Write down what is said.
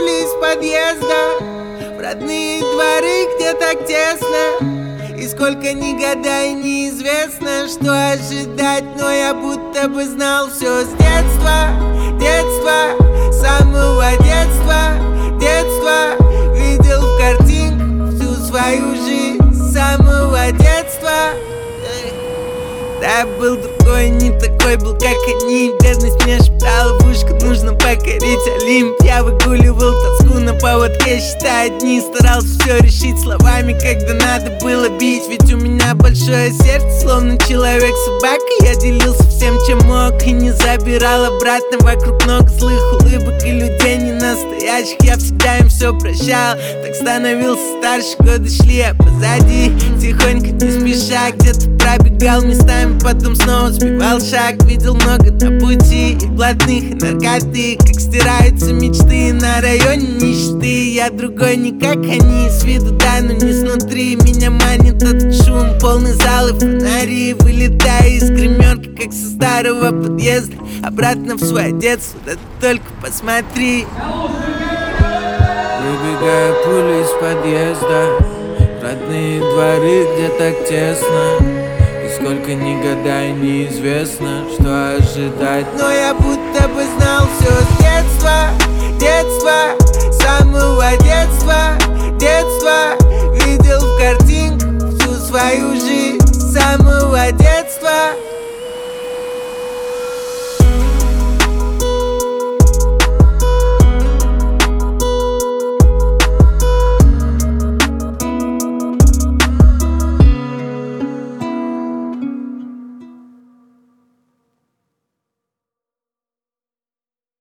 пули из подъезда в родные дворы, где так тесно. И сколько ни гадай, неизвестно, что ожидать. Но я будто бы знал все с детства, самого детства. Видел в картинках всю свою жизнь с самого детства. Да, был другой, не такой был, как они. Бедность мне шептала в ушко, нужно покорить Олимп. Я выгуливал тоску на поводке, считая дни. Старался все решить словами, когда надо было бить. Ведь у меня большое сердце, словно человек-собака. Я делился всем, чем мог, и не забирал обратно. Вокруг много злых улыбок и людей не настоящих. Я всегда им все прощал, так становился старше. Годы шли, а позади тихонько, не спеша, где-то пробегал местами, потом снова сбивал шаг. Видел много на пути и блатных, и наркоты. Как стираются мечты на районе нищеты. Я другой, не как они, с виду да, но не снутри. Меня манит этот шум, полный зал и фонари. Вылетая из гримерки, как со старого подъезда, обратно в свое детство, да ты только посмотри. Выбегая пули из подъезда, родные дворы, где так тесно. Сколько ни гадай, неизвестно, что ожидать. Но я будто бы знал все